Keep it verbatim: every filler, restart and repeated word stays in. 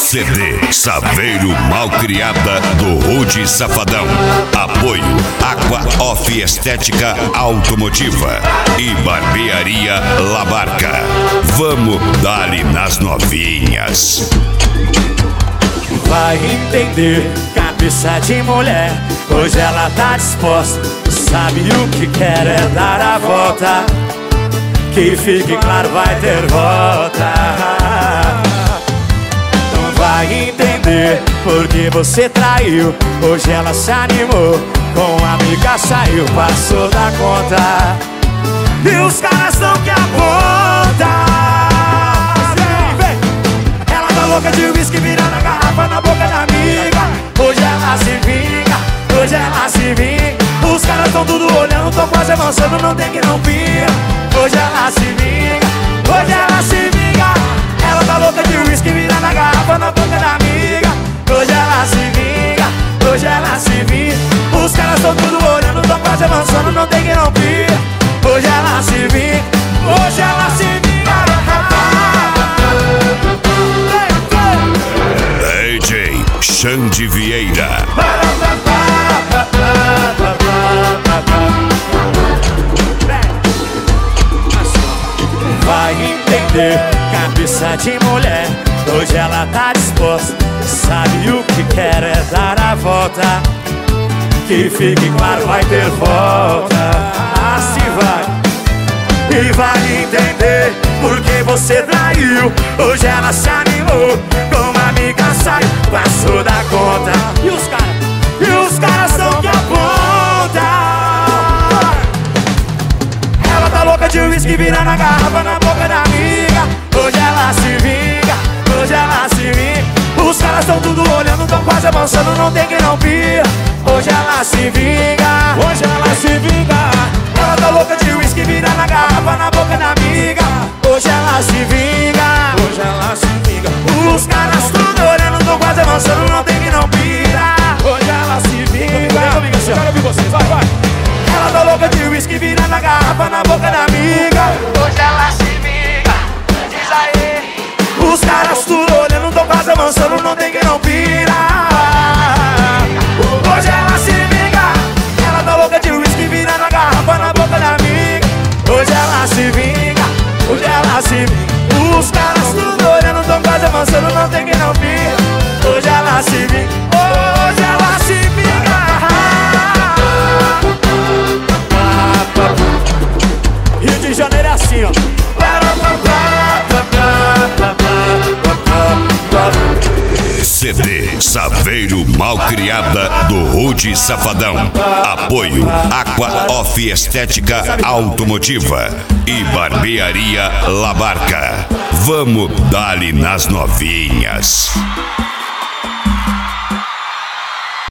C D Saveiro Malcriada do Rude Safadão. Apoio Aqua Off Estética Automotiva e Barbearia La Barca. Vamos dar-lhe nas novinhas. Vai entender, cabeça de mulher, hoje ela tá disposta. Sabe o que quer é dar a volta. Que fique claro, vai ter volta. Não vai entender porque você traiu. Hoje ela se animou, com a amiga saiu, passou da conta. E os caras tão que apontam. Vem, vem. Ela tá louca de uísque, virando a garrafa na boca da amiga. Hoje ela se vinga, hoje ela se vinga. Os caras tão tudo olhando, tão quase avançando, não tem que não pira. Hoje ela se vinga, hoje ela se vinga. Ela tá louca de uísque, virando a garrafa na boca da amiga. Hoje ela se vinga, hoje ela se vinga. Os caras tão tudo olhando, tão quase avançando, não tem que não pira. Hoje ela se vinga, hoje ela se vinga. D J Xande Vieira. Vai entender, cabeça de mulher, hoje ela tá disposta. Sabe o que quer é dar a volta. Que fique claro, vai ter volta. Assim vai. E vai entender porque você traiu. Hoje ela se animou, com uma amiga saiu, passou da conta. E os caras, e os caras são que apontam. Ela tá louca de uísque, virando a garrafa na boca da amiga. Hoje ela se vinga, hoje ela se vinga. Os caras tão tudo olhando, tão quase avançando, não tem quem não pira. Hoje ela se vinga, hoje ela se vinga. Ela tá louca de uísque, virando a garrafa na boca da amiga. Hoje ela se vinga, hoje ela se vinga. Os caras tudo olhando, tão quase avançando, não tem quem não pira. Hoje ela se vinga. Eu quero ouvir vocês, vai, vai. Ela tá louca de uísque, virando a garrafa na boca da amiga. Hoje ela se vinga, diz aí. Os caras tudo olhando, tão quase avançando, não tem quem não pira. Hoje ela se vinga. Ela tá louca de uísque, virando a garrafa na boca da amiga. Hoje ela se vinga, hoje ela se vinga. Os caras tudo olhando, tão quase avançando, não tem quem não pira. Hoje ela se vinga, hoje ela se vinga. Rio de Janeiro é assim, ó. C D Saveiro Malcriada do Rude Safadão. Apoio Aqua Off Estética Automotiva e Barbearia La Barca. Vamos dar-lhe nas novinhas.